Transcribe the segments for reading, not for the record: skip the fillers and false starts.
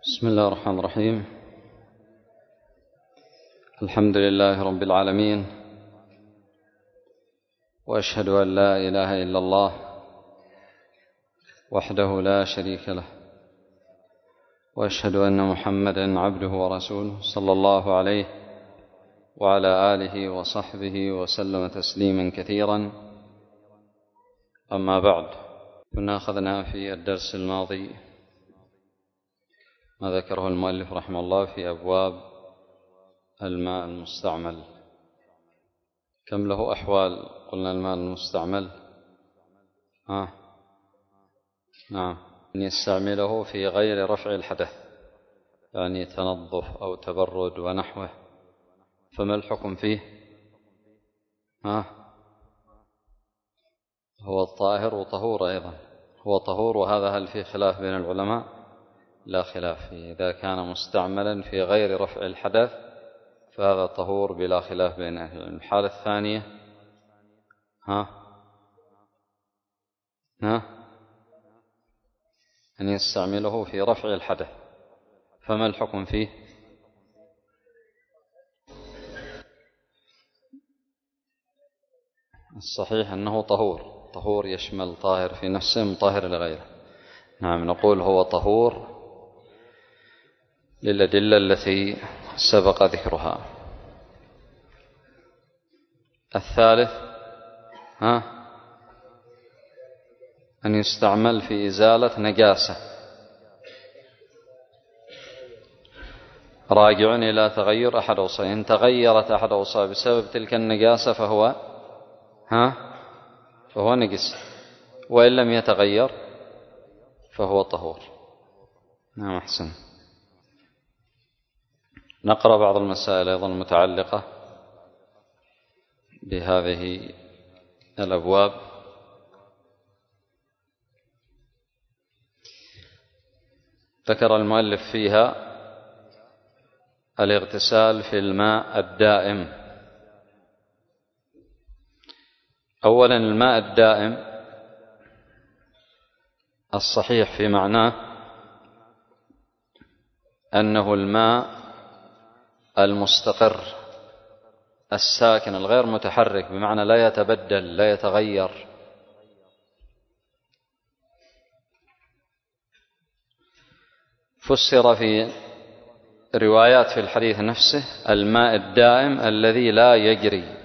بسم الله الرحمن الرحيم. الحمد لله رب العالمين، وأشهد أن لا إله إلا الله وحده لا شريك له، وأشهد أن محمدًا عبده ورسوله صلى الله عليه وعلى آله وصحبه وسلم تسليمًا كثيرًا. أما بعد، كنا أخذنا في الدرس الماضي ما ذكره المؤلف رحمه الله في أبواب الماء المستعمل. كم له أحوال؟ قلنا الماء المستعمل نعم، أن يستعمله في غير رفع الحدث، يعني تنظف أو تبرد ونحوه، فما الحكم فيه؟ هو الطاهر وطهور أيضا، هو طهور، وهذا هل في خلاف بين العلماء؟ لا خلاف فيه. إذا كان مستعملا في غير رفع الحدث فهذا طهور بلا خلاف بين أهل العلم. الحالة الثانية أن يستعمله في رفع الحدث، فما الحكم فيه؟ الصحيح أنه طهور يشمل طاهر في نفسه مطهر لغيره. نعم، نقول هو طهور للأدلة التي سبق ذكرها. الثالث أن يستعمل في إزالة نجاسة، راجع إلى تغير أحد أوصافه. إن تغيرت أحد أوصافه بسبب تلك النجاسة فهو نجس، وإن لم يتغير فهو طهور. نعم، أحسن. نقرأ بعض المسائل أيضا المتعلقة بهذه الأبواب. ذكر المؤلف فيها الاغتسال في الماء الدائم. أولا، الماء الدائم الصحيح في معناه أنه الماء المستقر الساكن الغير متحرك، بمعنى لا يتبدل لا يتغير. فسر في روايات في الحديث نفسه الماء الدائم الذي لا يجري،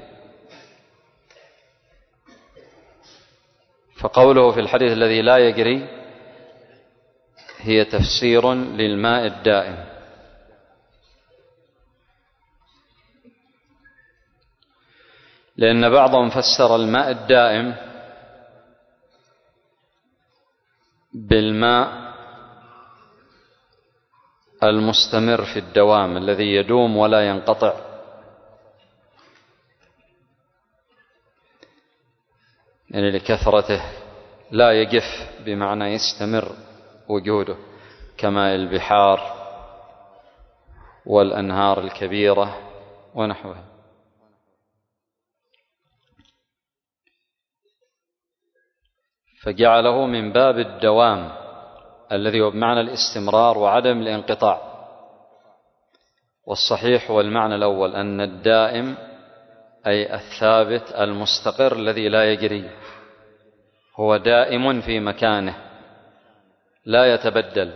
فقوله في الحديث الذي لا يجري هي تفسير للماء الدائم. لأن بعضهم فسر الماء الدائم بالماء المستمر في الدوام الذي يدوم ولا ينقطع، يعني لكثرته لا يجف، بمعنى يستمر وجوده، كماء البحار والأنهار الكبيرة ونحوها. فجعله من باب الدوام الذي هو بمعنى الاستمرار وعدم الانقطاع. والصحيح هو المعنى الأول، أن الدائم أي الثابت المستقر الذي لا يجري، هو دائم في مكانه لا يتبدل،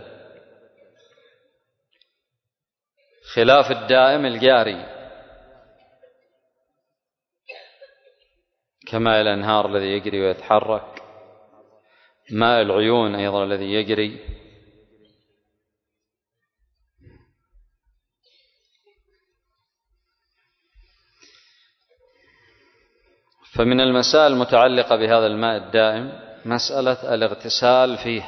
خلاف الدائم الجاري كماء الأنهار الذي يجري ويتحرك، ماء العيون أيضا الذي يجري. فمن المسائل المتعلقة بهذا الماء الدائم مسألة الاغتسال فيه.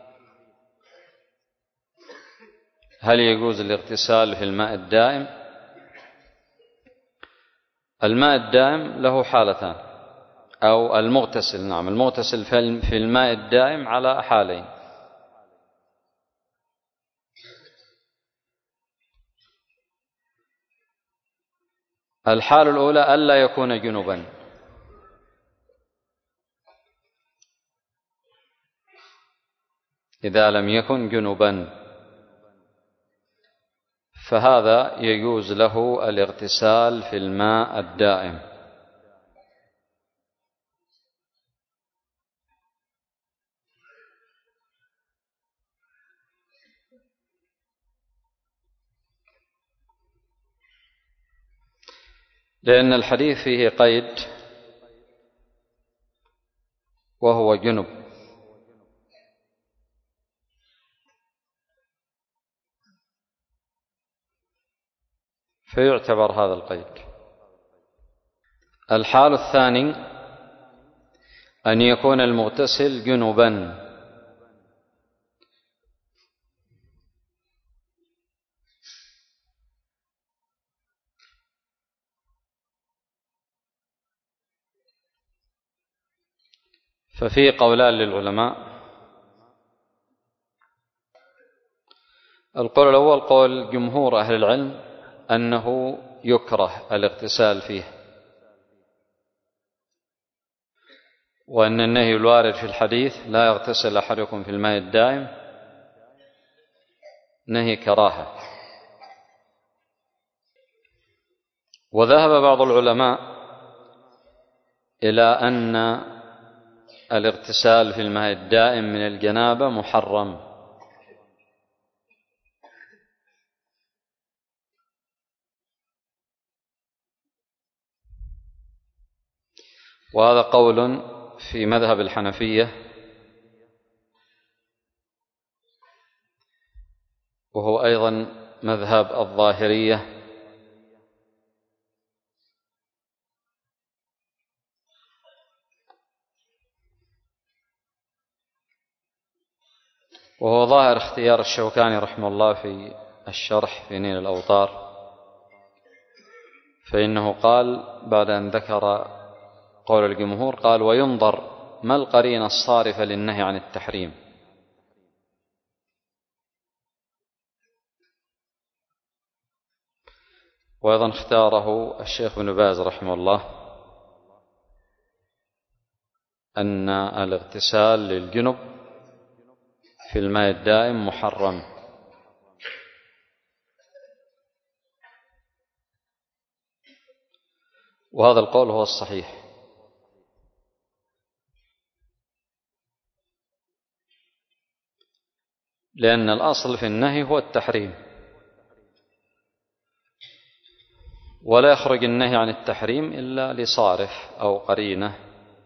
هل يجوز الاغتسال في الماء الدائم؟ الماء الدائم له حالتان، أو المغتسل، نعم، المغتسل في الماء الدائم على حالين. الحالة الأولى ألا يكون جنبا، إذا لم يكن جنبا فهذا يجوز له الاغتسال في الماء الدائم. لأن الحديث فيه قيد وهو جنب، فيعتبر هذا القيد. الحال الثاني أن يكون المغتسل جنبا، ففي قولان للعلماء. القول الأول قول جمهور أهل العلم أنه يكره الاغتسال فيه، وأن النهي الوارد في الحديث لا يغتسل أحدكم في الماء الدائم نهي كراهة. وذهب بعض العلماء إلى أن الاغتسال في الماء الدائم من الجنابة محرم، وهذا قول في مذهب الحنفية، وهو أيضا مذهب الظاهرية، وهو ظاهر اختيار الشوكاني رحمه الله في الشرح في نيل الأوطار، فإنه قال بعد أن ذكر قول الجمهور قال: وينظر ما القرينة الصارفة للنهي عن التحريم. وأيضا اختاره الشيخ ابن باز رحمه الله أن الاغتسال للجنب في الماء الدائم محرم. وهذا القول هو الصحيح، لأن الأصل في النهي هو التحريم، ولا يخرج النهي عن التحريم إلا لصارف أو قرينة.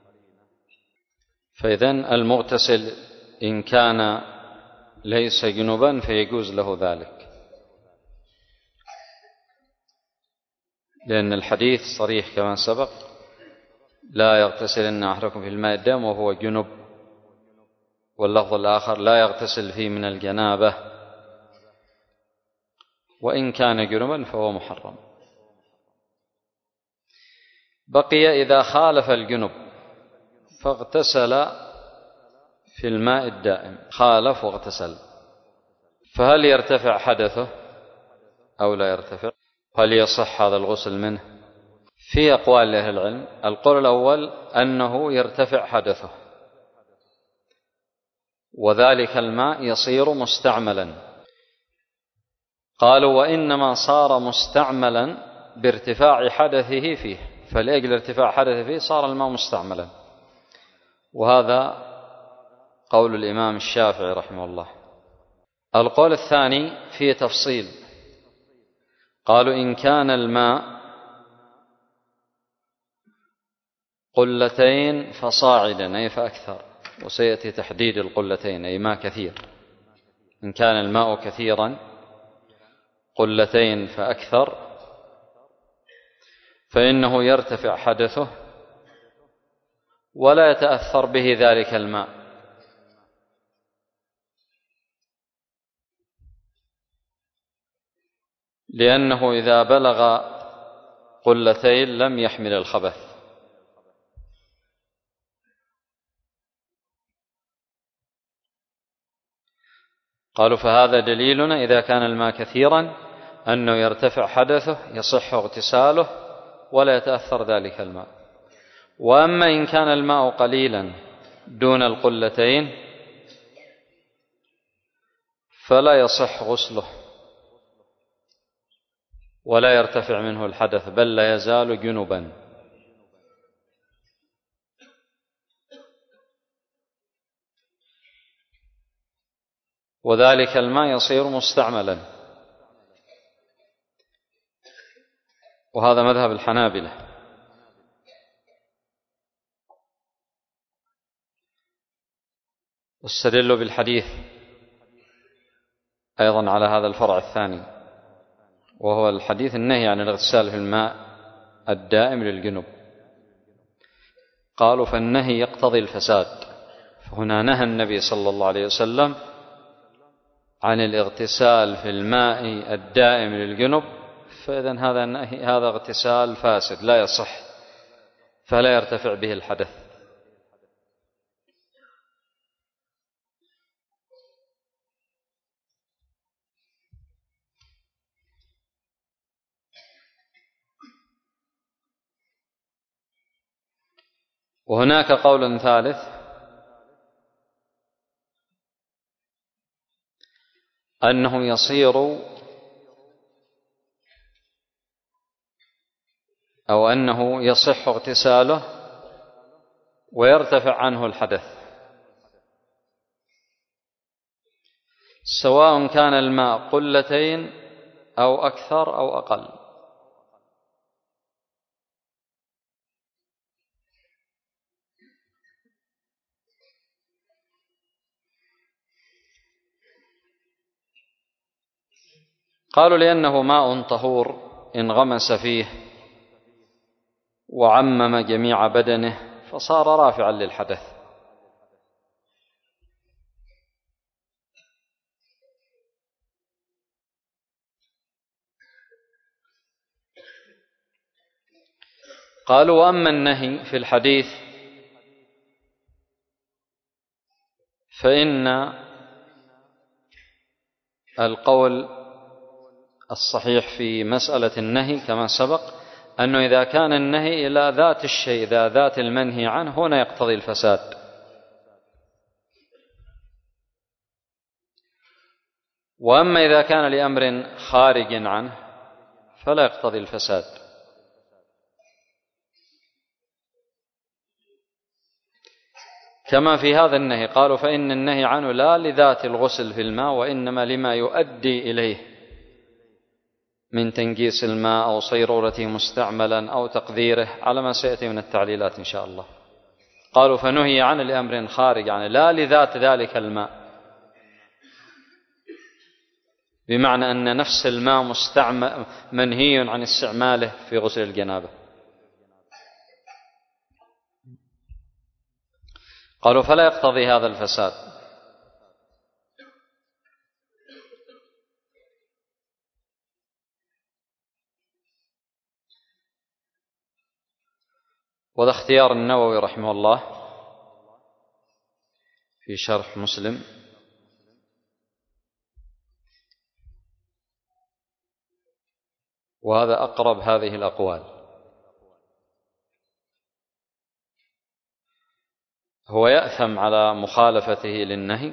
فإذن المغتسل إن كان ليس جنبا فيجوز له ذلك، لأن الحديث صريح كما سبق: لا يغتسلن أحدكم في الماء الدائم وهو جنب. واللفظ الآخر: لا يغتسل فيه من الجنابة، وإن كان جنبا فهو محرم. بقي إذا خالف الجنب فاغتسل في الماء الدائم، خالف واغتسل، فهل يرتفع حدثه أو لا يرتفع؟ هل يصح هذا الغسل منه؟ في أقوال لأهل العلم. القول الأول أنه يرتفع حدثه، وذلك الماء يصير مستعملا. قالوا: وإنما صار مستعملا بارتفاع حدثه فيه، فلأجل ارتفاع حدثه فيه صار الماء مستعملا. وهذا قول الإمام الشافعي رحمه الله. القول الثاني فيه تفصيل، قالوا: إن كان الماء قلتين فصاعدا أي فأكثر، وسيأتي تحديد القلتين أي ماء كثير. إن كان الماء كثيرا قلتين فأكثر فإنه يرتفع حدثه ولا يتأثر به ذلك الماء، لأنه إذا بلغ قلتين لم يحمل الخبث. قالوا: فهذا دليلنا إذا كان الماء كثيرا أنه يرتفع حدثه يصح اغتساله ولا يتأثر ذلك الماء. وأما إن كان الماء قليلا دون القلتين فلا يصح غسله، ولا يرتفع منه الحدث بل لا يزال جنبا. وذلك الماء يصير مستعملا، وهذا مذهب الحنابلة. واستدلوا بالحديث أيضا على هذا الفرع الثاني، وهو الحديث النهي عن الاغتسال في الماء الدائم للجنب. قالوا فالنهي يقتضي الفساد، فهنا نهى النبي صلى الله عليه وسلم عن الاغتسال في الماء الدائم للجنب، فإذن هذا اغتسال فاسد لا يصح، فلا يرتفع به الحدث. وهناك قول ثالث أنه يصير أو أنه يصح اغتساله ويرتفع عنه الحدث، سواء كان الماء قلتين أو أكثر أو أقل. قالوا لأنه ماء طهور انغمس فيه وعمم جميع بدنه فصار رافعا للحدث. قالوا وأما النهي في الحديث فإن القول الصحيح في مسألة النهي كما سبق أنه إذا كان النهي إلى ذات الشيء إذا ذات المنهي عنه هنا يقتضي الفساد، وأما إذا كان لأمر خارج عنه فلا يقتضي الفساد. كما في هذا النهي قالوا فإن النهي عنه لا لذات الغسل في الماء وإنما لما يؤدي إليه من تنقيس الماء أو صيرورته مستعملا أو تقديره على ما سيأتي من التعليلات إن شاء الله. قالوا فنهي عنه لأمر خارج عنه لا لذات ذلك الماء، بمعنى أن نفس الماء منهي عن استعماله في غسل الجنابة. قالوا فلا يقتضي هذا الفساد. وذا اختيار النووي رحمه الله في شرح مسلم، وهذا أقرب هذه الأقوال. هو يأثم على مخالفته للنهي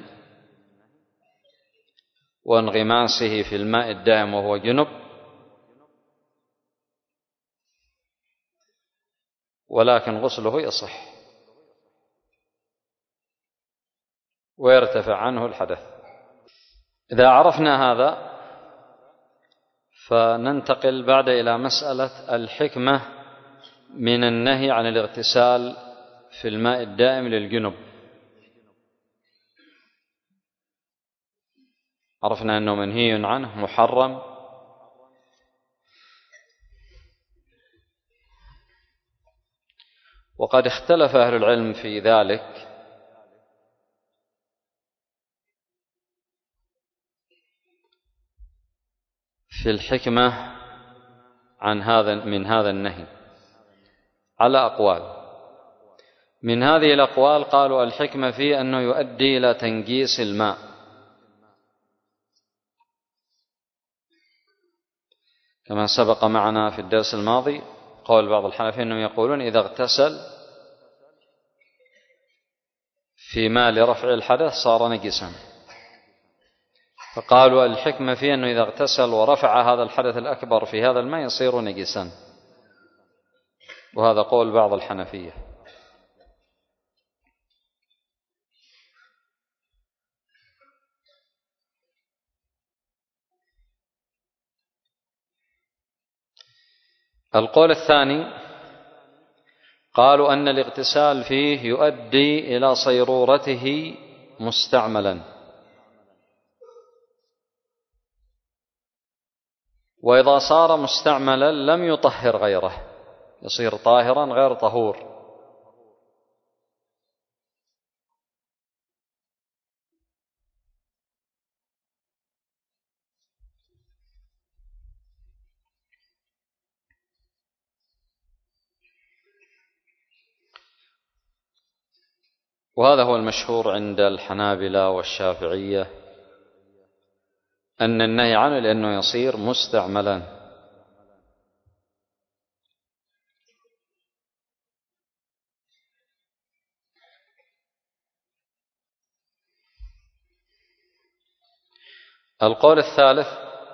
وانغماسه في الماء الدائم وهو جنب، ولكن غسله يصح ويرتفع عنه الحدث. إذا عرفنا هذا فننتقل بعد إلى مسألة الحكمة من النهي عن الاغتسال في الماء الدائم للجنب. عرفنا أنه منهي عنه محرم، وقد اختلف أهل العلم في ذلك، في الحكمة من هذا النهي على أقوال. من هذه الأقوال قالوا الحكمة فيه أنه يؤدي إلى تنقيس الماء، كما سبق معنا في الدرس الماضي قول بعض الحنفية أنهم يقولون إذا اغتسل في ماء لرفع الحدث صار نجسا، فقالوا الحكمة في أنه إذا اغتسل ورفع هذا الحدث الأكبر في هذا الماء يصير نجسا، وهذا قول بعض الحنفية. القول الثاني قالوا أن الاغتسال فيه يؤدي إلى صيرورته مستعملا، وإذا صار مستعملا لم يطهر غيره، يصير طاهرا غير طهور. وهذا هو المشهور عند الحنابلة والشافعية أن النهي عنه لأنه يصير مستعملا. القول الثالث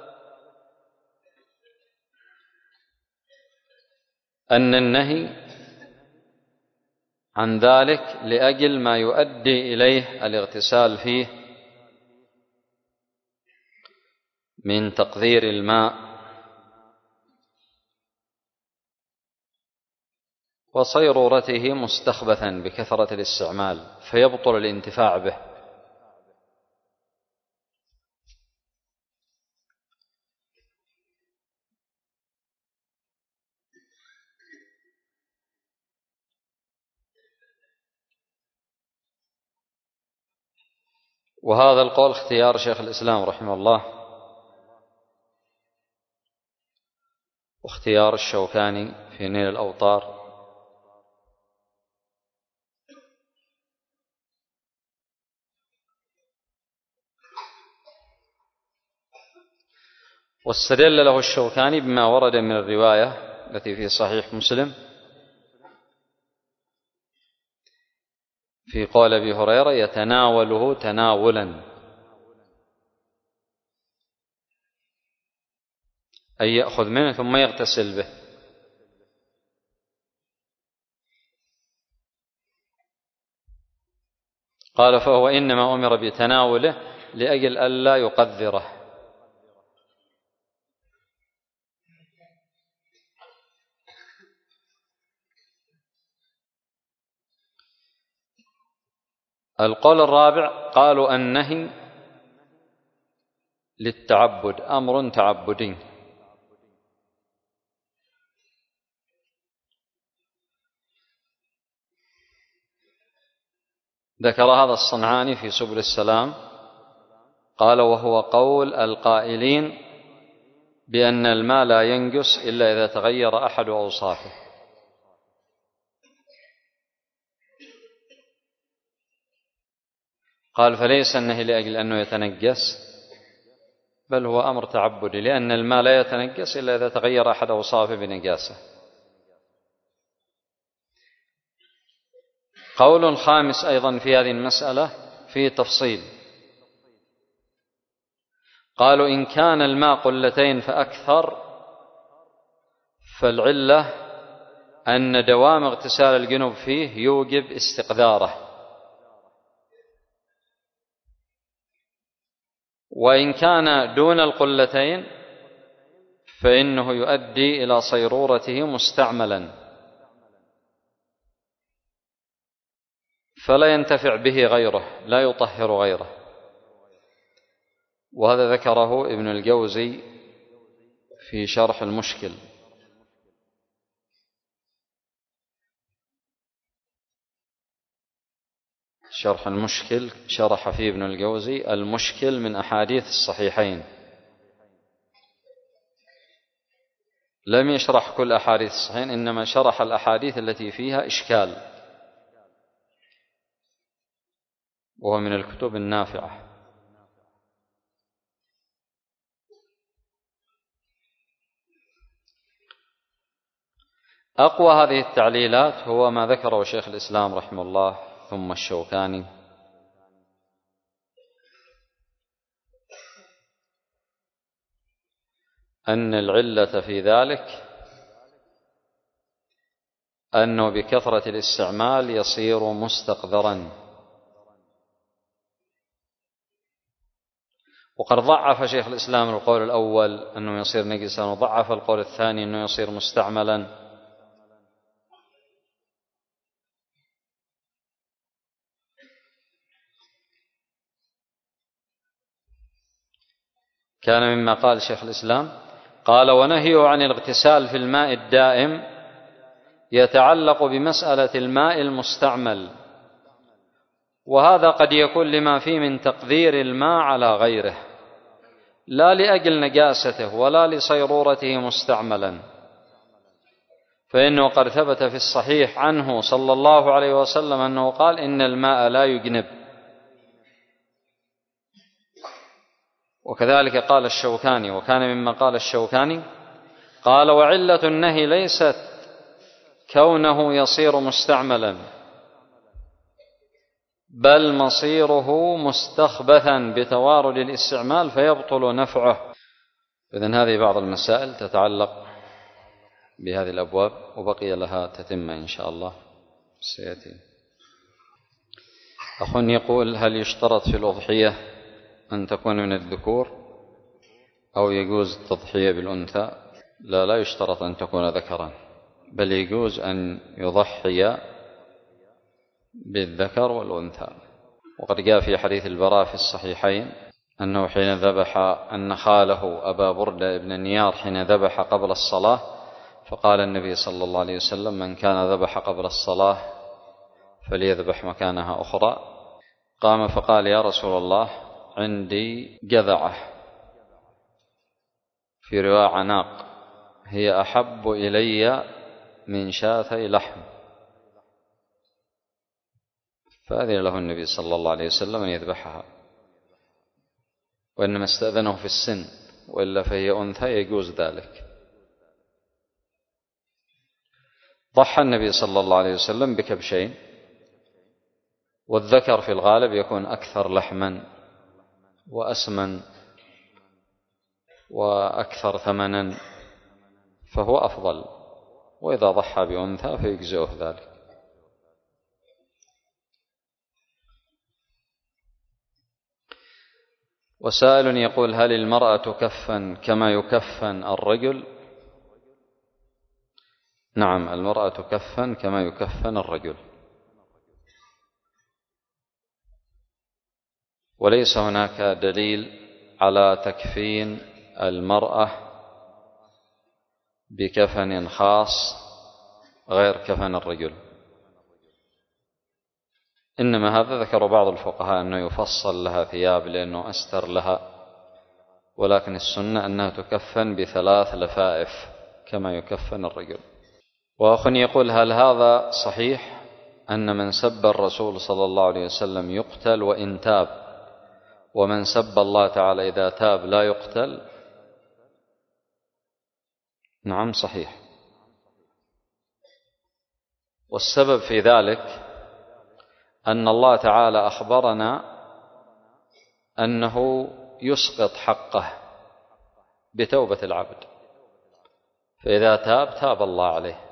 أن النهي عن ذلك لأجل ما يؤدي إليه الاغتسال فيه من تقذير الماء وصيرورته مستخبثا بكثرة الاستعمال فيبطل الانتفاع به. وهذا القول اختيار شيخ الإسلام رحمه الله واختيار الشوكاني في نيل الأوطار، واستدل له الشوكاني بما ورد من الرواية التي في صحيح مسلم في قول أبي هريرة يتناوله تناولا، أي يأخذ منه ثم يغتسل به. قال فهو إنما أمر بتناوله لأجل ألا يقذره. القول الرابع قالوا النهي للتعبد، أمر تعبدي، ذكر هذا الصنعاني في سبل السلام، قال وهو قول القائلين بأن الماء لا ينجس إلا إذا تغير أحد أوصافه. قال فليس النهي لأجل أنه يتنجس، بل هو أمر تعبدي، لأن الماء لا يتنجس إلا إذا تغير أحد أوصافه بنجاسة. قول خامس أيضا في هذه المسألة فيه تفصيل، قالوا إن كان الماء قلتين فأكثر فالعلة أن دوام اغتسال الجنوب فيه يوجب استقذاره، وإن كان دون القلتين فإنه يؤدي إلى صيرورته مستعملا فلا ينتفع به غيره، لا يطهر غيره. وهذا ذكره ابن الجوزي في شرح المشكل. شرح المشكل شرح فيه ابن الجوزي المشكل من أحاديث الصحيحين، لم يشرح كل أحاديث الصحيحين، إنما شرح الأحاديث التي فيها إشكال، وهو من الكتب النافعة. أقوى هذه التعليلات هو ما ذكره شيخ الإسلام رحمه الله ثم الشوكاني، أن العلة في ذلك أنه بكثرة الاستعمال يصير مستقذرا. وقد ضعف شيخ الإسلام القول الأول أنه يصير نجسا، وضعف القول الثاني أنه يصير مستعملا. كان مما قال شيخ الإسلام قال: ونهيه عن الاغتسال في الماء الدائم يتعلق بمسألة الماء المستعمل، وهذا قد يكون لما فيه من تقدير الماء على غيره، لا لأجل نجاسته ولا لصيرورته مستعملا، فإنه قد ثبت في الصحيح عنه صلى الله عليه وسلم أنه قال: إن الماء لا يجنب. وكذلك قال الشوكاني، وكان مما قال الشوكاني قال: وعلة النهي ليست كونه يصير مستعملا، بل مصيره مستخبثا بتوارد الاستعمال فيبطل نفعه. إذن هذه بعض المسائل تتعلق بهذه الأبواب، وبقي لها تتمة إن شاء الله سيأتي. أخ يقول: هل يشترط في الأضحية أن تكون من الذكور أو يجوز التضحية بالأنثى؟ لا يشترط أن تكون ذكرا، بل يجوز أن يضحي بالذكر والأنثى. وقد جاء في حديث البراء في الصحيحين أنه حين ذبح أن خاله أبا بردة ابن النيار حين ذبح قبل الصلاة، فقال النبي صلى الله عليه وسلم: من كان ذبح قبل الصلاة فليذبح مكانها أخرى. قام فقال: يا رسول الله، عندي جذعة، في رواية عناق، هي أحب إلي من شاتي لحم، فأذن له النبي صلى الله عليه وسلم أن يذبحها، وإنما استأذنه في السن، وإلا فهي أنثى يجوز ذلك. ضحى النبي صلى الله عليه وسلم بكبشين، والذكر في الغالب يكون أكثر لحما وأسمن وأكثر ثمنا، فهو أفضل، وإذا ضحى بأنثى فيجزئه ذلك. وسائل يقول: هل المرأة تكفن كما يكفن الرجل؟ نعم، المرأة تكفن كما يكفن الرجل، وليس هناك دليل على تكفين المرأة بكفن خاص غير كفن الرجل، إنما هذا ذكر بعض الفقهاء أنه يفصل لها ثياب لأنه أستر لها، ولكن السنة أنها تكفن ب3 لفائف كما يكفن الرجل. وأخ يقول: هل هذا صحيح أن من سب الرسول صلى الله عليه وسلم يقتل وإن تاب، ومن سب الله تعالى إذا تاب لا يقتل؟ نعم صحيح، والسبب في ذلك أن الله تعالى أخبرنا أنه يسقط حقه بتوبة العبد، فإذا تاب الله عليه.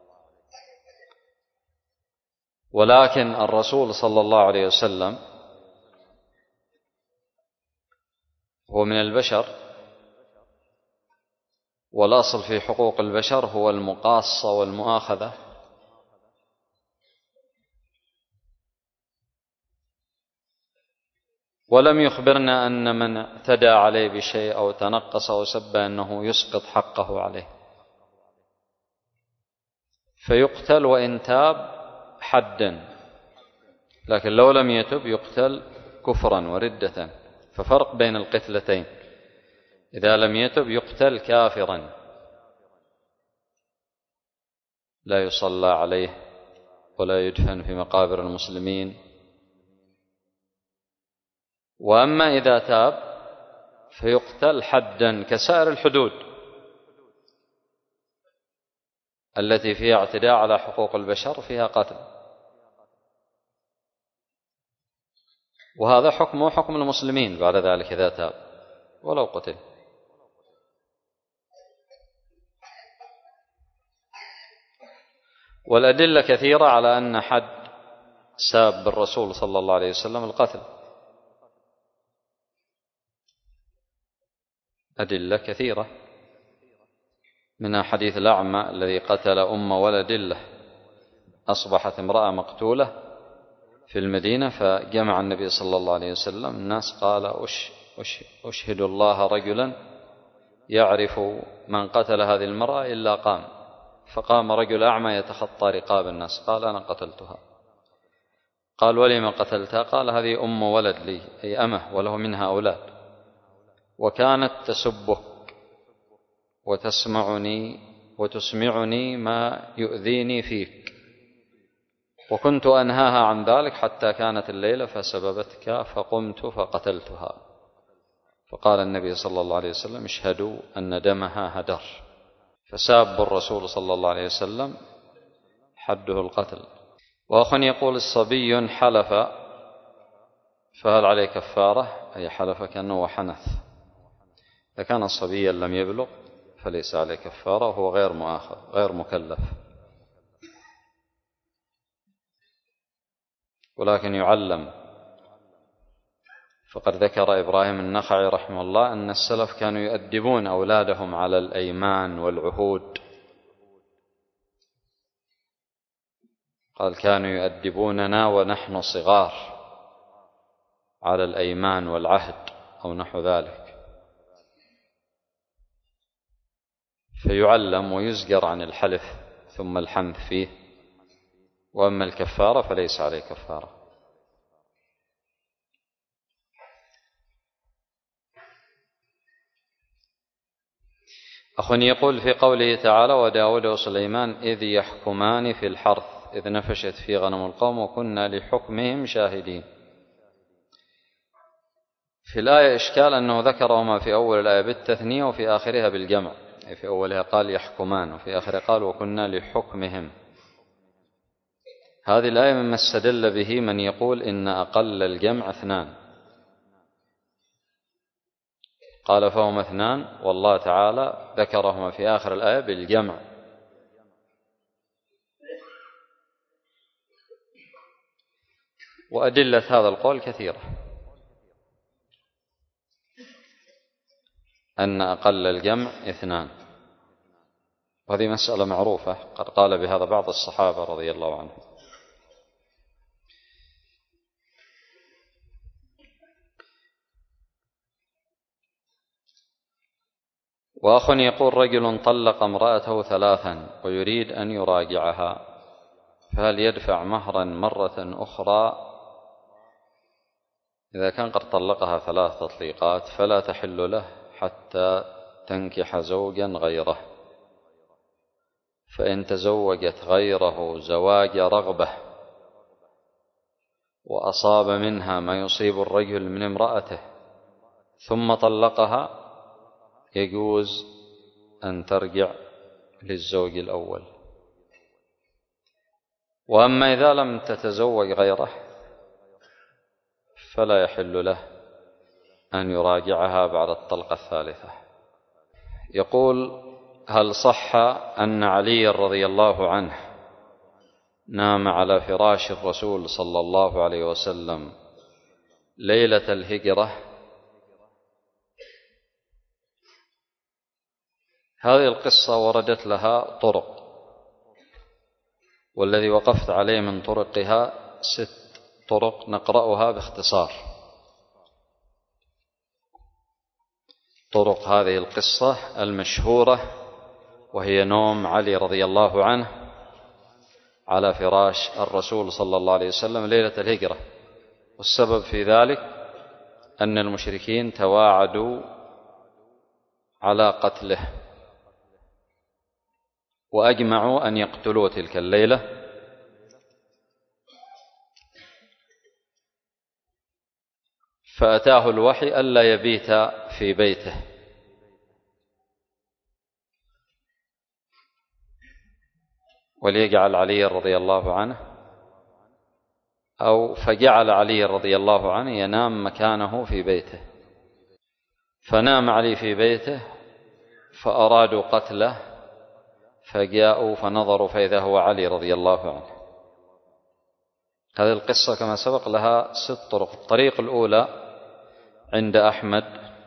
ولكن الرسول صلى الله عليه وسلم هو من البشر، والأصل في حقوق البشر هو المقاصة والمؤاخذة، ولم يخبرنا أن من اعتدى عليه بشيء أو تنقص أو سب أنه يسقط حقه عليه، فيقتل وإن تاب حدا، لكن لو لم يتب يقتل كفرا وردة، ففرق بين القتلتين. إذا لم يتب يقتل كافرا لا يصلى عليه ولا يدفن في مقابر المسلمين. وأما إذا تاب فيقتل حدا كسائر الحدود التي فيها اعتداء على حقوق البشر، فيها قتل، وهذا حكمه حكم المسلمين بعد ذلك إذا تاب ولو قتل. والأدلة كثيرة على أن حد ساب الرسول صلى الله عليه وسلم القتل، أدلة كثيرة، منها حديث الأعمى الذي قتل أم ولد له، أصبحت امرأة مقتولة في المدينة، فجمع النبي صلى الله عليه وسلم الناس، قال أشهد الله رجلا يعرف من قتل هذه المرأة إلا قام، فقام رجل أعمى يتخطى رقاب الناس، قال أنا قتلتها. قال ولما قتلتها؟ قال هذه أم ولد لي، أي أمه، وله منها أولاد، وكانت تسبك وتسمعني ما يؤذيني فيك، وكنت أنهاها عن ذلك حتى كانت الليلة فسببتك فقمت فقتلتها. فقال النبي صلى الله عليه وسلم اشهدوا أن دمها هدر. فساب الرسول صلى الله عليه وسلم حده القتل. وأخ يقول الصبي حلف فهل عليه كفارة؟ أي حلف كأنه حنث. إذا كان صبيا لم يبلغ فليس عليه كفارة، وهو غير مؤاخذ غير مكلف، ولكن يعلم. فقد ذكر إبراهيم النخعي رحمه الله أن السلف كانوا يؤدبون أولادهم على الأيمان والعهود، قال كانوا يؤدبوننا ونحن صغار على الأيمان والعهد أو نحو ذلك، فيعلم ويزجر عن الحلف ثم الحنث فيه. وأما الكفارة فليس عليه كفارة. أخ يقول في قوله تعالى وداود وسليمان إذ يحكمان في الحرث إذ نفشت في غنم القوم وكنا لحكمهم شاهدين، في الآية إشكال أنه ذكرهما في أول الآية بالتثنية وفي آخرها بالجمع، أي في أولها قال يحكمان وفي آخرها قال وكنا لحكمهم. هذه الآية مما استدل به من يقول إن أقل الجمع 2، قال فهم 2، والله تعالى ذكرهما في آخر الآية بالجمع. وأدلة هذا القول كثيرة، أن أقل الجمع 2، وهذه مسألة معروفة قد قال بهذا بعض الصحابة رضي الله عنهم. وأخ يقول رجل طلق امرأته 3 ويريد أن يراجعها، فهل يدفع مهرا مرة أخرى؟ إذا كان قد طلقها 3 تطليقات فلا تحل له حتى تنكح زوجا غيره، فإن تزوجت غيره زواج رغبة وأصاب منها ما يصيب الرجل من امرأته ثم طلقها يجوز أن ترجع للزوج الأول. وأما إذا لم تتزوج غيره فلا يحل له أن يراجعها بعد الطلقة 3. يقول هل صح أن علي رضي الله عنه نام على فراش الرسول صلى الله عليه وسلم ليلة الهجرة؟ هذه القصة وردت لها طرق، والذي وقفت عليه من طرقها 6 طرق نقرأها باختصار. طرق هذه القصة المشهورة وهي نوم علي رضي الله عنه على فراش الرسول صلى الله عليه وسلم ليلة الهجرة، والسبب في ذلك أن المشركين تواعدوا على قتله وأجمعوا أن يقتلوا تلك الليلة، فأتاه الوحي ألا يبيت في بيته، وليجعل علي رضي الله عنه فجعل علي رضي الله عنه ينام مكانه في بيته، فنام علي في بيته فأرادوا قتله فجاءوا فنظروا فإذا هو علي رضي الله عنه. هذه القصة كما سبق لها 6 طرق. الطريق الأولى عند أحمد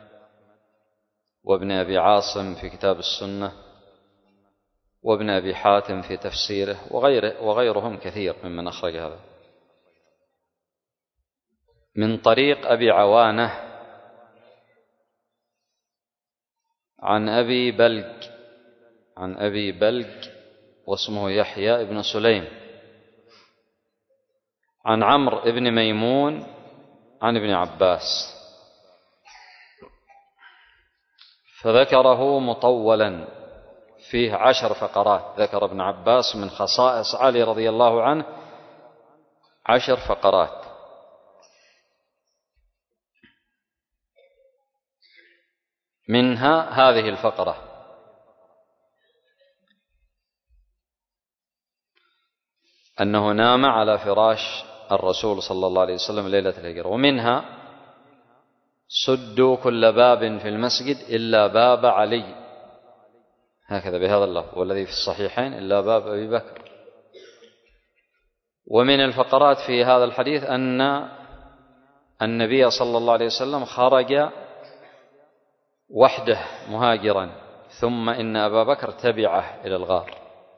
وابن أبي عاصم في كتاب السنة وابن أبي حاتم في تفسيره وغيرهم كثير ممن أخرج هذا. من طريق أبي عوانة عن أبي بلج واسمه يحيى بن سليم عن عمرو بن ميمون عن ابن عباس، فذكره مطولا فيه 10 فقرات. ذكر ابن عباس من خصائص علي رضي الله عنه 10 فقرات. منها هذه الفقرة: أنه نام على فراش الرسول صلى الله عليه وسلم ليلة الهجرة. ومنها: سدوا كل باب في المسجد إلا باب علي، هكذا بهذا اللفظ، والذي في الصحيحين إلا باب أبي بكر. ومن الفقرات في هذا الحديث أن النبي صلى الله عليه وسلم خرج وحده مهاجرا، ثم إن أبا بكر تبعه إلى الغار،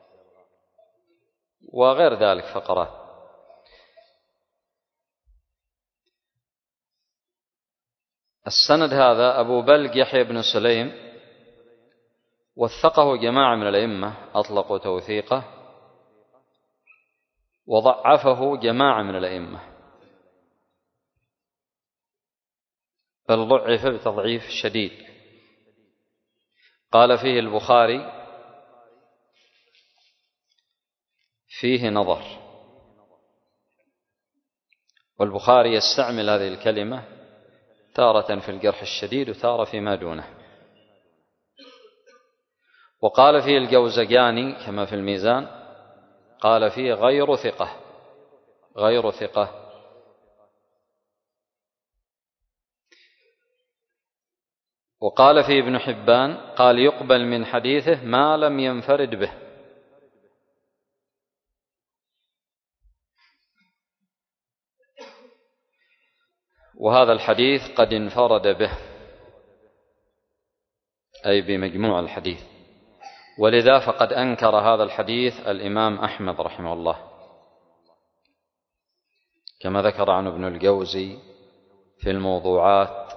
وغير ذلك فقرات. السند هذا أبو بلج يحيى بن سليم وثقه جماعة من الأئمة، أطلقوا توثيقه، وضعفه جماعة من الأئمة، بل ضعف بتضعيف شديد. قال فيه البخاري: فيه نظر. والبخاري يستعمل هذه الكلمة تارة في الجرح الشديد وتارة فيما دونه. وقال فيه الجوزجاني كما في الميزان، قال فيه غير ثقة. وقال فيه ابن حبان، قال يقبل من حديثه ما لم ينفرد به. وهذا الحديث قد انفرد به، أي بمجموع الحديث، ولذا فقد أنكر هذا الحديث الإمام أحمد رحمه الله، كما ذكر عنه ابن الجوزي في الموضوعات،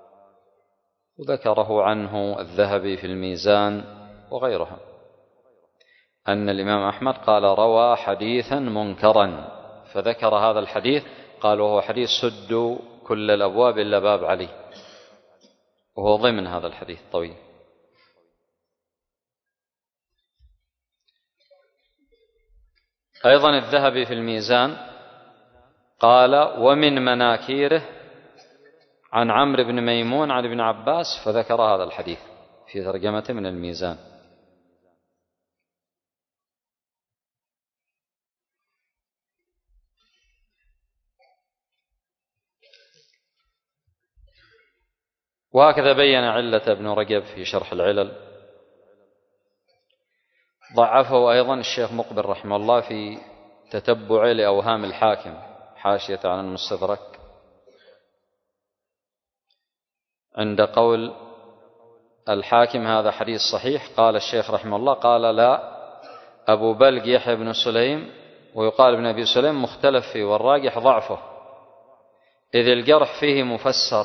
وذكره عنه الذهبي في الميزان وغيرهم، أن الإمام أحمد قال روى حديثا منكرا، فذكر هذا الحديث قال وهو حديث سدوا كل الأبواب إلا باب علي، وهو ضمن هذا الحديث طويل. أيضا الذهبي في الميزان قال ومن مناكيره عن عمرو بن ميمون عن ابن عباس، فذكر هذا الحديث في ترجمته من الميزان. وهكذا بين علة ابن رجب في شرح العلل. ضعفه أيضا الشيخ مقبل رحمه الله في تتبعه لأوهام الحاكم، حاشية عن المستدرك، عند قول الحاكم هذا حديث صحيح، قال الشيخ رحمه الله قال لا، أبو بلج يحيى بن سليم ويقال ابن أبي سليم مختلف فيه، والراجح ضعفه، إذ الجرح فيه مفسر.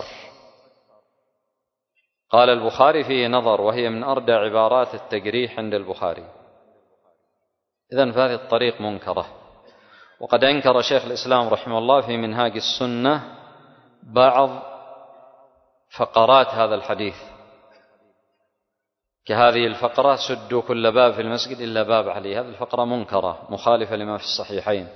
قال البخاري فيه نظر، وهي من أردى عبارات التجريح عند البخاري. إذن فهذه الطريق منكرة. وقد أنكر شيخ الإسلام رحمه الله في منهاج السنة بعض فقرات هذا الحديث، كهذه الفقرة سدوا كل باب في المسجد إلا باب علي، هذه الفقرة منكرة مخالفة لما في الصحيحين.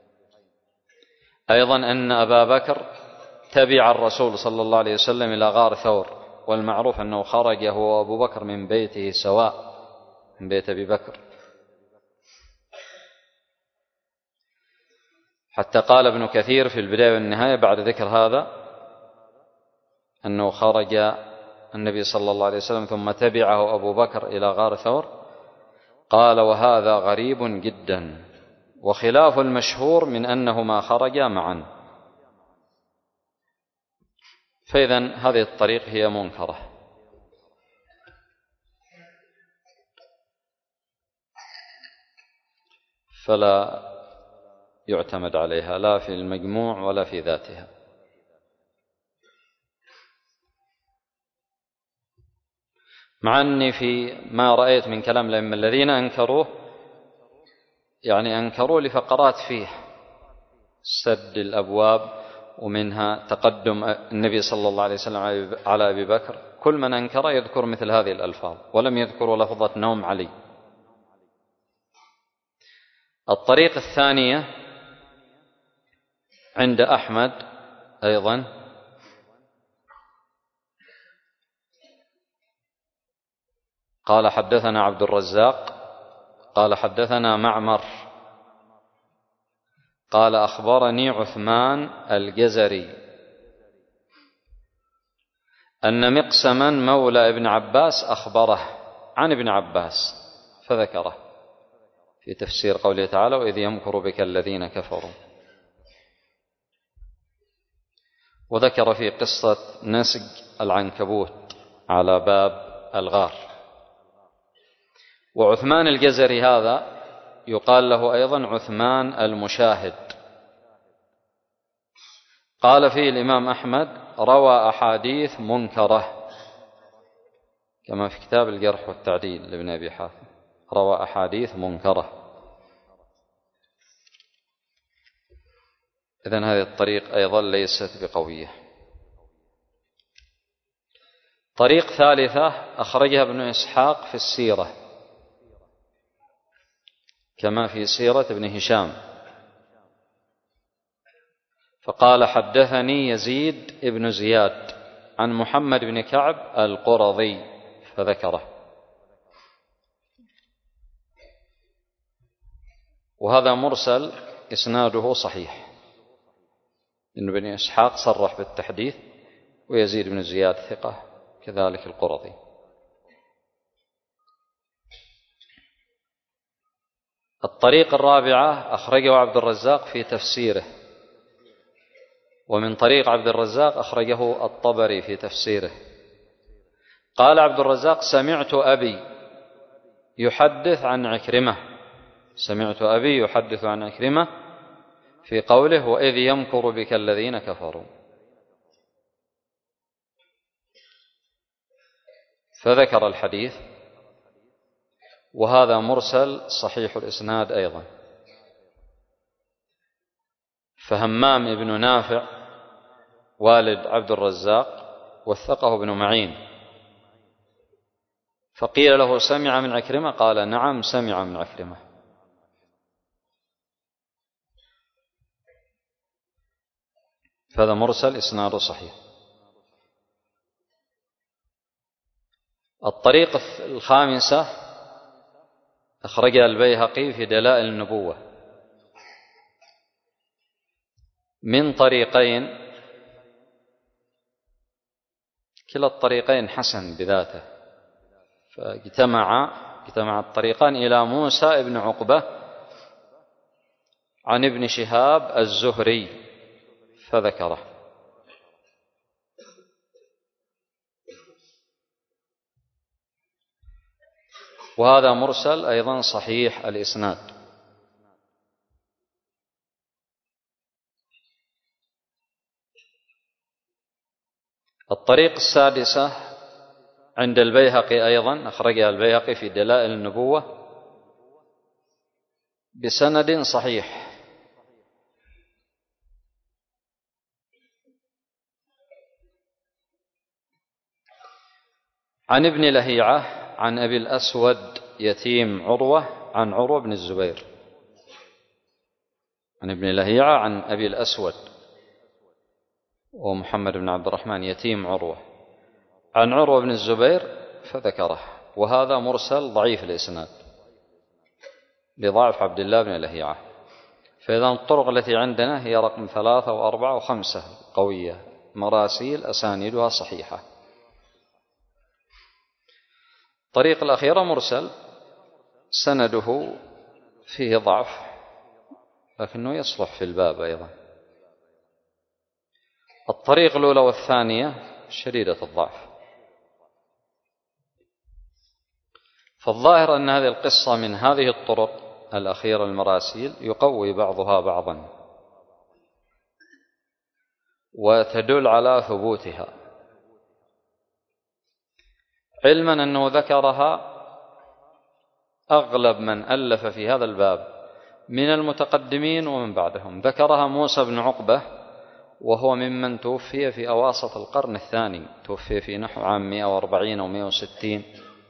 أيضا أن أبا بكر تبع الرسول صلى الله عليه وسلم إلى غار ثور، والمعروف أنه خرج هو وأبو بكر من بيته سواء، من بيت أبي بكر، حتى قال ابن كثير في البداية والنهاية بعد ذكر هذا أنه خرج النبي صلى الله عليه وسلم ثم تبعه أبو بكر إلى غار ثور، قال: وهذا غريب جدا، وخلاف المشهور من أنهما خرجا معا. فإذن هذه الطريق هي منكرة. فلا يعتمد عليها لا في المجموع ولا في ذاتها. مع أني في ما رأيت من كلام الأئمة الذين أنكروه، يعني أنكروا لفقرات فيه سد الأبواب، ومنها تقدم النبي صلى الله عليه وسلم على أبي بكر. كل من أنكر يذكر مثل هذه الألفاظ، ولم يذكروا لفظة نوم علي. الطريق الثانية عند أحمد أيضا، قال: حدثنا عبد الرزاق قال: حدثنا معمر قال: أخبرني عثمان الجزري أن مقسما مولى ابن عباس أخبره عن ابن عباس، فذكره في تفسير قوله تعالى: وإذ يمكر بك الذين كفروا. وذكر في قصة نسج العنكبوت على باب الغار. وعثمان الجزري هذا يقال له أيضا عثمان المشاهد. قال فيه الإمام أحمد: روى أحاديث منكرة، كما في كتاب الجرح والتعديل لابن أبي حاتم، روى أحاديث منكرة. إذن هذه الطريق أيضا ليست بقوية. طريق ثالثة أخرجها ابن إسحاق في السيرة، كما في سيرة ابن هشام، فقال: حدثني يزيد ابن زياد عن محمد بن كعب القرظي، فذكره. وهذا مرسل إسناده صحيح، إن ابن إسحاق صرح بالتحديث، ويزيد بن زياد ثقة، كذلك القرظي. الطريق الرابعة أخرجه عبد الرزاق في تفسيره، ومن طريق عبد الرزاق أخرجه الطبري في تفسيره. قال عبد الرزاق: سمعت أبي يحدث عن عكرمة، سمعت أبي يحدث عن عكرمة في قوله: وإذ يمكر بك الذين كفروا، فذكر الحديث. وهذا مرسل صحيح الإسناد أيضا. فهمام بن نافع والد عبد الرزاق وثقه ابن معين، فقيل له: سمع من عكرمة؟ قال: نعم، سمع من عكرمة. فهذا مرسل إسناده صحيح. الطريق الخامسة أخرجها البيهقي في دلائل النبوة من طريقين، كلا الطريقين حسن بذاته، فاجتمع الطريقان إلى موسى بن عقبة عن ابن شهاب الزهري، فذكره. وهذا مرسل أيضا صحيح الإسناد. الطريق السادسة عند البيهقي أيضا، أخرجها البيهقي في دلائل النبوة بسند صحيح، عن ابن لهيعة عن أبي الأسود يتيم عروة عن عروة بن الزبير، عن ابن لهيعة عن أبي الأسود ومحمد بن عبد الرحمن يتيم عروة عن عروة بن الزبير، فذكره. وهذا مرسل ضعيف الإسناد لضعف عبد الله بن لهيعة. فإذا الطرق التي عندنا هي رقم 3 و4 و5 قوية، مراسيل أسانيدها صحيحة. الطريق الأخيرة مرسل سنده فيه ضعف لكنه يصلح في الباب أيضا. الطريق الأولى والثانية شديدة الضعف. فالظاهر أن هذه القصة من هذه الطرق الأخيرة المراسيل يقوي بعضها بعضا وتدل على ثبوتها، علما أنه ذكرها أغلب من ألف في هذا الباب من المتقدمين ومن بعدهم. ذكرها موسى بن عقبة وهو ممن توفي في أواسط القرن الثاني، توفي في نحو عام 140 أو 160،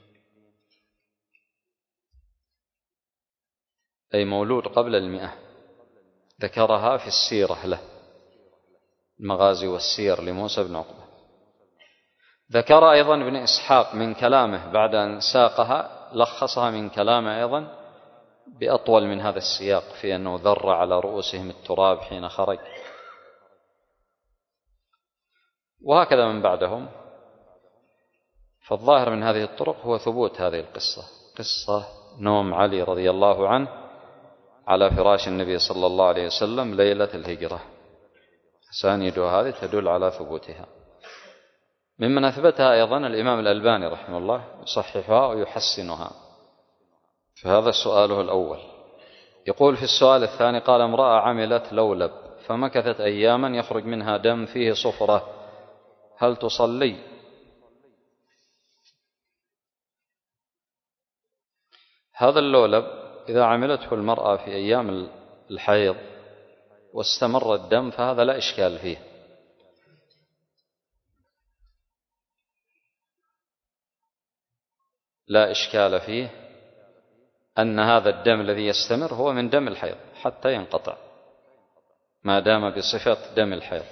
أي مولود قبل 100. ذكرها في السيرة له، المغازي والسير لموسى بن عقبة. ذكر أيضا ابن إسحاق من كلامه بعد أن ساقها، لخصها من كلامه أيضا بأطول من هذا السياق، في أنه ذر على رؤوسهم التراب حين خرج، وهكذا من بعدهم. فالظاهر من هذه الطرق هو ثبوت هذه القصة، قصة نوم علي رضي الله عنه على فراش النبي صلى الله عليه وسلم ليلة الهجرة. أسانيدها هذه تدل على ثبوتها. ممن أثبتها أيضا الإمام الألباني رحمه الله، يصححها ويحسنها. فهذا سؤاله الأول. يقول في السؤال الثاني: قال: امرأة عملت لولب فمكثت أياما يخرج منها دم فيه صفرة، هل تصلي؟ هذا اللولب إذا عملته المرأة في أيام الحيض واستمر الدم فهذا لا إشكال فيه، لا إشكال فيه أن هذا الدم الذي يستمر هو من دم الحيض حتى ينقطع، ما دام بصفة دم الحيض.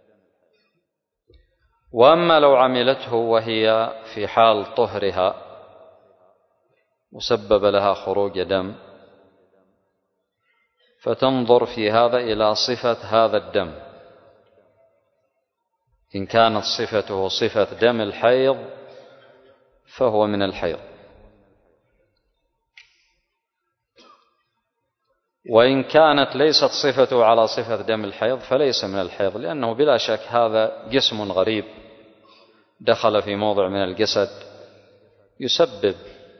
وأما لو عملته وهي في حال طهرها وسبب لها خروج دم، فتنظر في هذا إلى صفة هذا الدم. إن كانت صفته صفة دم الحيض فهو من الحيض، وإن كانت ليست صفته على صفة دم الحيض فليس من الحيض، لأنه بلا شك هذا جسم غريب دخل في موضع من الجسد يسبب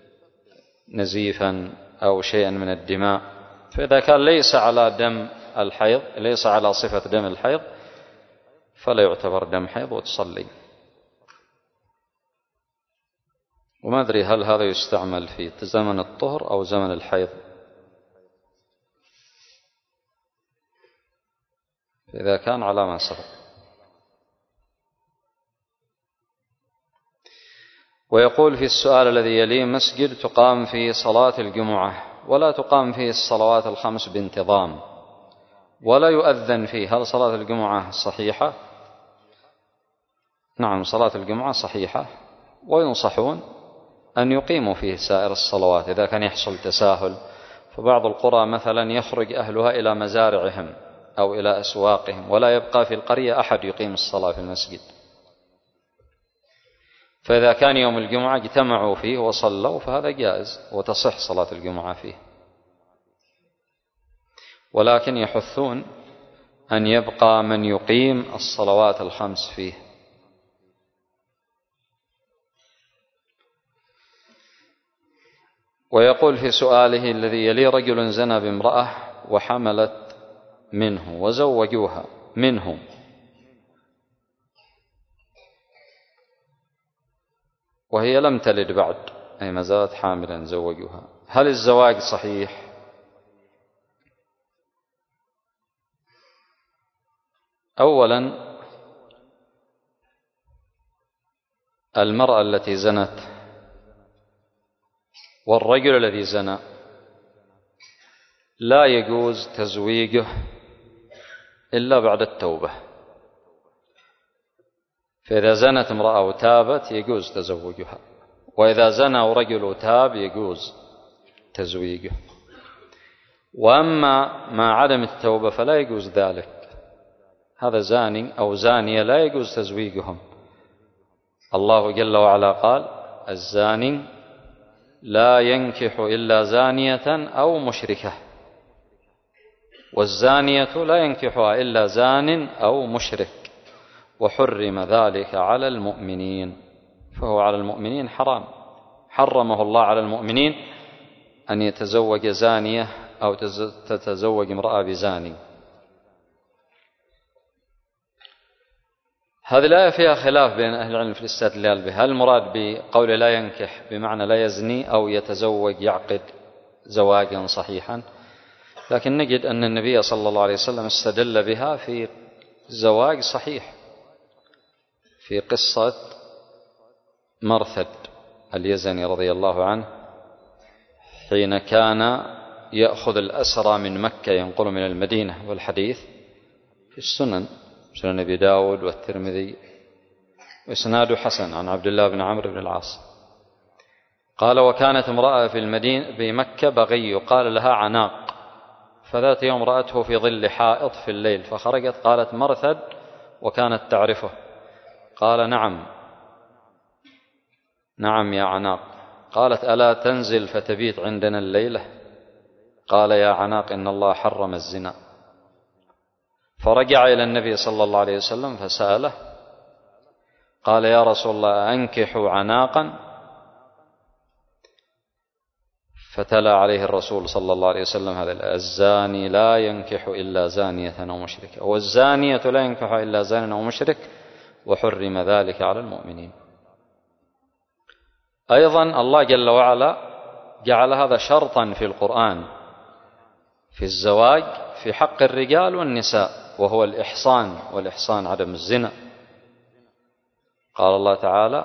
نزيفا أو شيئا من الدماء. فإذا كان ليس على دم الحيض، ليس على صفة دم الحيض، فلا يعتبر دم حيض وتصلي. وما أدري هل هذا يستعمل في زمن الطهر أو زمن الحيض. إذا كان على ما سبق. ويقول في السؤال الذي يليه: مسجد تقام فيه صلاة الجمعة ولا تقام فيه الصلوات الخمس بانتظام ولا يؤذن فيه، هل صلاة الجمعة صحيحة؟ نعم، صلاة الجمعة صحيحة، وينصحون أن يقيموا فيه سائر الصلوات إذا كان يحصل تساهل. فبعض القرى مثلا يخرج أهلها إلى مزارعهم أو إلى أسواقهم ولا يبقى في القرية أحد يقيم الصلاة في المسجد، فإذا كان يوم الجمعة اجتمعوا فيه وصلوا فهذا جائز وتصح صلاة الجمعة فيه. ولكن يحثون أن يبقى من يقيم الصلوات الخمس فيه. ويقول في سؤاله الذي يلي: رجل زنى بامرأة وحملت منه وزوجوها منه، وهي لم تلد بعد، أي ما زالت حاملا، زوجوها، هل الزواج صحيح؟ أولا، المرأة التي زنت والرجل الذي زنى لا يجوز تزويجه إلا بعد التوبة. فإذا زنت امرأة وتابت يجوز تزوجها، وإذا زنى رجل وتاب يجوز تزويجه. وأما مع عدم التوبة فلا يجوز ذلك، هذا زاني أو زانية لا يجوز تزويجهم. الله جل وعلا قال: الزاني لا ينكح إلا زانية أو مشركة، والزانية لا ينكحها إلا زان أو مشرك، وحرم ذلك على المؤمنين، فهو على المؤمنين حرام، حرمه الله على المؤمنين أن يتزوج زانية أو تتزوج امرأة بزاني. هذه الآية فيها خلاف بين أهل العلم في الاستدلال بها، هل المراد بقول لا ينكح بمعنى لا يزني أو يتزوج يعقد زواجا صحيحا؟ لكن نجد أن النبي صلى الله عليه وسلم استدل بها في زواج صحيح، في قصة مرثد اليزني رضي الله عنه حين كان يأخذ الأسرى من مكة ينقل من المدينة، والحديث في السنن، سنن أبي داود والترمذي، وإسناد حسن عن عبد الله بن عمرو بن العاص قال: وكانت امرأة في المدينة بمكة بغي قال لها عناق، فذات يوم رأته في ظل حائط في الليل فخرجت قالت: مرثد، وكانت تعرفه. قال: نعم يا عناق. قالت: ألا تنزل فتبيت عندنا الليلة؟ قال: يا عناق إن الله حرم الزنا. فرجع إلى النبي صلى الله عليه وسلم فسأله، قال: يا رسول الله أنكح عناقا؟ فتلا عليه الرسول صلى الله عليه وسلم هذا: الزاني لا ينكح إلا زانية أو مشركة، والزانية لا ينكح إلا زان أو مشرك، وحرم ذلك على المؤمنين. أيضا الله جل وعلا جعل هذا شرطا في القرآن في الزواج في حق الرجال والنساء، وهو الإحصان، والإحصان عدم الزنا. قال الله تعالى: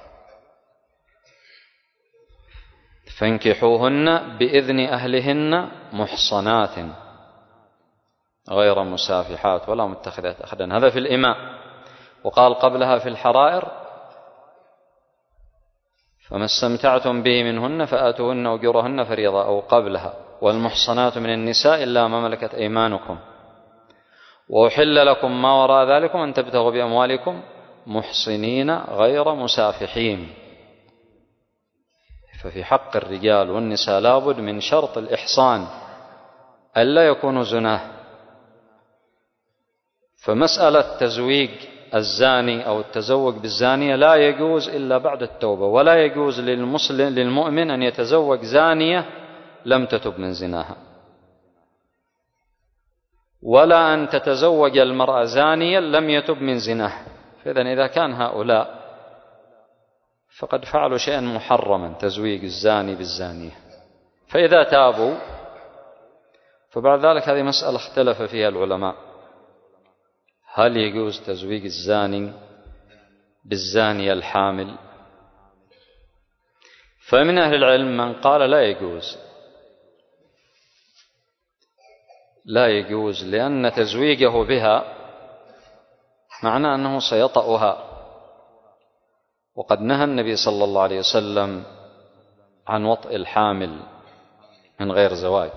فانكحوهن بإذن أهلهن محصنات غير مسافحات ولا متخذات أخدان، هذا في الإماء. وقال قبلها في الحرائر: فما استمتعتم به منهن فآتوهن أجورهن فريضة، أو قبلها: والمحصنات من النساء إلا ما ملكت أيمانكم، وأحل لكم ما وراء ذلكم أن تبتغوا بأموالكم محصنين غير مسافحين. ففي حق الرجال والنساء لابد من شرط الإحصان، ألا يكونوا زناه. فمسألة تزويج الزاني أو التزوج بالزانية لا يجوز إلا بعد التوبة، ولا يجوز للمؤمن أن يتزوج زانية لم تتب من زناها، ولا أن تتزوج المرأة زانيا لم يتب من زناها. فإذا إذا كان هؤلاء فقد فعلوا شيئا محرما، تزويج الزاني بالزانية، فإذا تابوا فبعد ذلك هذه مسألة اختلف فيها العلماء: هل يجوز تزويج الزاني بالزانية الحامل؟ فمن أهل العلم من قال لا يجوز، لأن تزويجه بها معناه أنه سيطأها، وقد نهى النبي صلى الله عليه وسلم عن وطئ الحامل من غير زواج،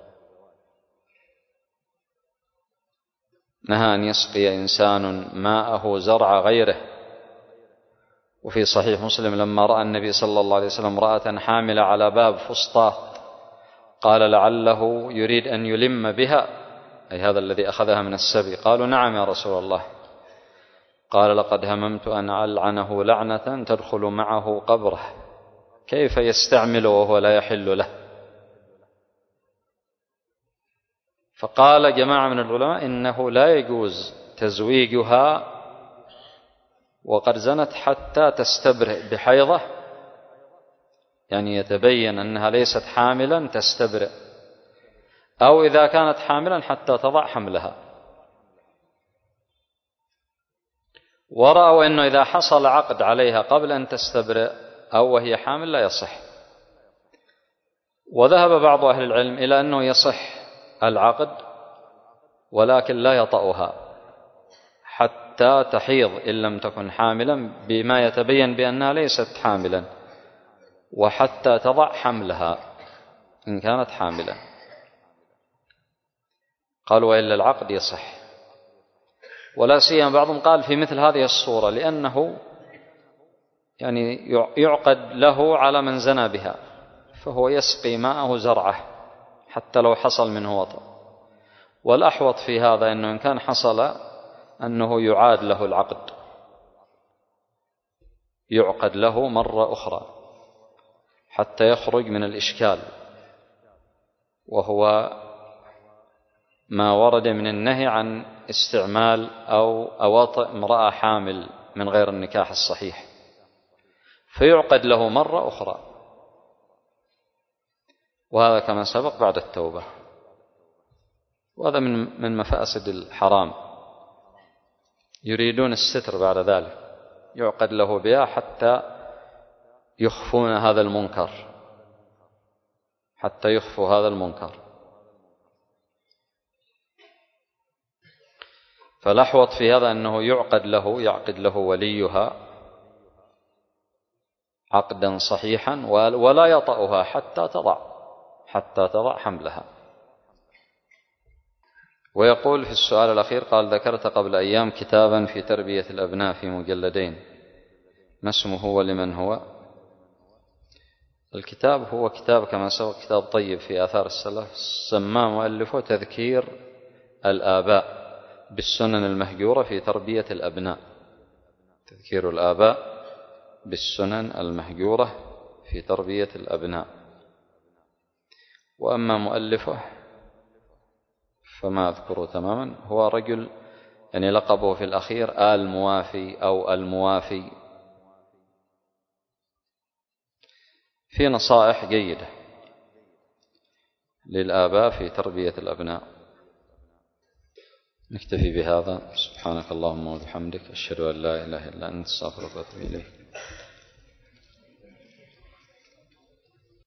نهى أن يسقي إنسان ماءه زرع غيره. وفي صحيح مسلم لما رأى النبي صلى الله عليه وسلم امرأة حاملة على باب فسطاط قال: لعله يريد أن يلم بها، أي هذا الذي أخذها من السبي. قالوا: نعم يا رسول الله. قال: لقد هممت أن ألعنه لعنة تدخل معه قبره، كيف يستعمل وهو لا يحل له؟ فقال جماعة من العلماء إنه لا يجوز تزويجها وقد زنت حتى تستبرئ بحيضة، يعني يتبين أنها ليست حاملا تستبرئ، أو إذا كانت حاملا حتى تضع حملها. ورأوا أنه إذا حصل عقد عليها قبل أن تستبرئ أو وهي حامل لا يصح. وذهب بعض أهل العلم إلى أنه يصح العقد ولكن لا يطأها حتى تحيض إن لم تكن حاملا بما يتبين بأنها ليست حاملا، وحتى تضع حملها إن كانت حاملا. قالوا: وإلا العقد يصح. ولا سيما بعضهم قال في مثل هذه الصورة، لأنه يعني يعقد له على من زنى بها، فهو يسقي ماءه زرعه حتى لو حصل منه وطأ. والأحوط في هذا أنه إن كان حصل أنه يعاد له العقد، يعقد له مرة أخرى حتى يخرج من الإشكال، وهو ما ورد من النهي عن استعمال أو أواطئ امرأة حامل من غير النكاح الصحيح، فيعقد له مرة أخرى، وهذا كما سبق بعد التوبة. وهذا من مفاسد الحرام، يريدون الستر بعد ذلك، يعقد له بها حتى يخفون هذا المنكر، حتى يخفوا هذا المنكر. فالأحوط في هذا أنه يعقد له وليها عقدا صحيحا ولا يطأها حتى تضع حملها. ويقول في السؤال الأخير قال: ذكرت قبل أيام كتابا في تربية الأبناء في مجلدين، ما اسمه ولمن هو؟ الكتاب هو كتاب كما سبق كتاب طيب في آثار السلف، سماه مؤلفه تذكير الآباء بالسنن المهجورة في تربية الأبناء، تذكير الآباء بالسنن المهجورة في تربية الأبناء. وأما مؤلفه فما أذكره تماما، هو رجل يعني لقبه في الأخير آل موافي أو الموافي، في نصائح جيدة للآباء في تربية الأبناء. نكتفي بهذا. سبحانك اللهم وبحمدك، أشهد أن لا إله إلا أنت، أستغفرك وأتوب إليك.